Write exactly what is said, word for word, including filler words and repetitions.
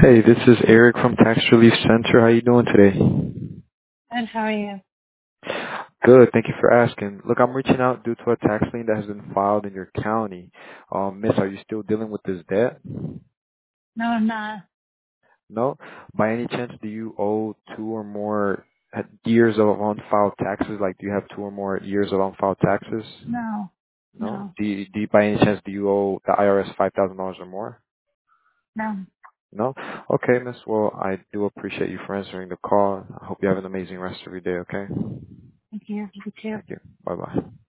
Hey, this is Eric from Tax Relief Center. How you doing today? And how are you? Good. Thank you for asking. Look, I'm reaching out due to a tax lien that has been filed in your county. Um, Miss, are you still dealing with this debt? No, I'm not. No? By any chance, do you owe two or more uh, years of unfiled taxes? Like, do you have two or more years of unfiled taxes? No, No? no, Do you, do you, by any chance, do you owe the I R S five thousand dollars or more? no. No? Okay, Miss. Well, I do appreciate you for answering the call. I hope you have an amazing rest of your day, okay? Thank you. You too. Thank you. Bye-bye.